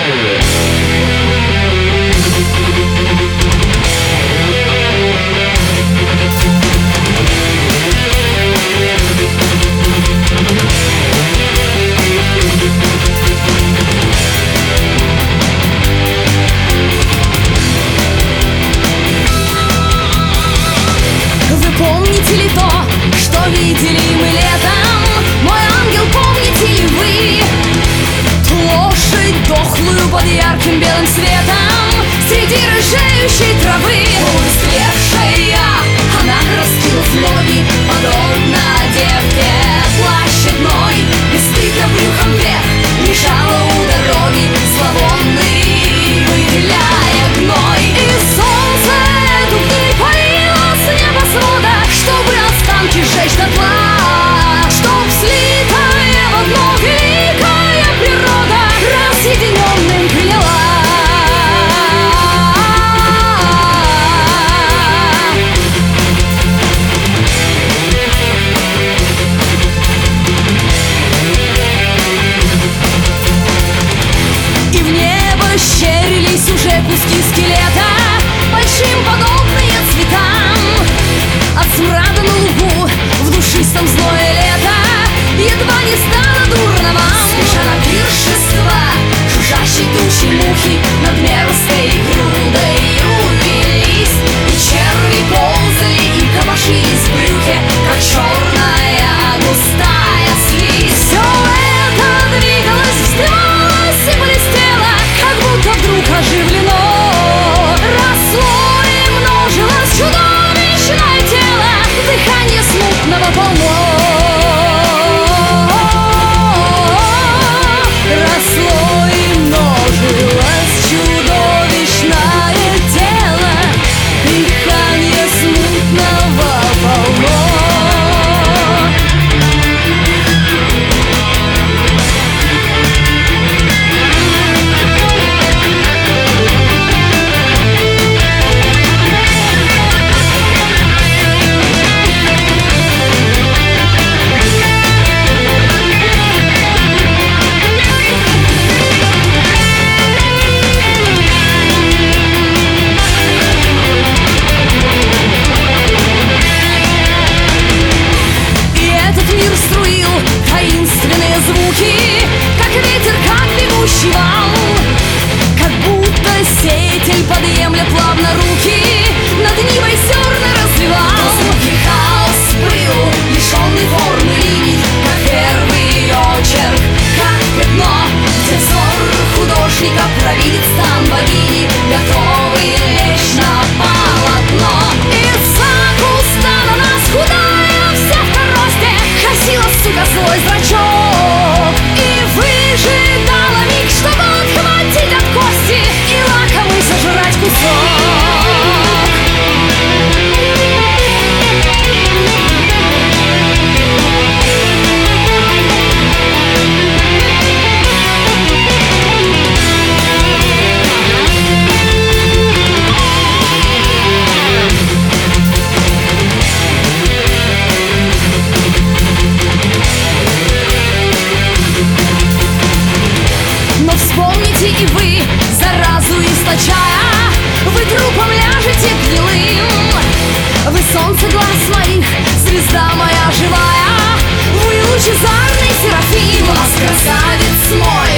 Помните ли то, что видели мы летом? Мой ангел, помните ли вы ту лошадь дохлую под ярким белым светом среди рыжеющей травы? Полуистлевшая, она, раскинув ноги, подобно девке площадной, без стыка брюхом вверх лежала у дороги, зловонный, выделяя гной. И солнце эту гниль палило с небосвода, чтобы останки сжечь дотла, чтоб слитая в одно великая природа разъединенным приняла. И в небо щерились уже куски скелета, большим подобные цветам. От смрада на лугу в душистом зное лета едва не стало дурно вам. Спеша на пиршество жужжащей тучи мухи над мерзкой грудой убились, и черви ползали и копошились в брюхе, как черная густая слизь. Все это двигалось, вздымалось и блестело, как будто вдруг оживлено, росло и множилось чудовищное тело, дыхание смутного полно. Росло и множилось чудовищное тело, дыхание смутного полно. Таинственные звуки, как ветер, как бегущий вал, как будто сеятель, подъемля плавно руки, над нивой зерна развивал. Звуки хаос был, лишенный формы линий, как первый очерк, как пятно, где взор художника провидит стан богини, готовый лечь на полотно. Из-за куста на нас худая вся в коросте косила, сука, свой зрачок и выжидала миг, чтобы отхватить от кости и лакомый сожрать кусок. Но вспомните и вы, заразу источая, вы трупом ляжете гнилым. Вы солнце глаз моих, звезда моя живая, вы лучезарный серафим. Вас, красавец мой,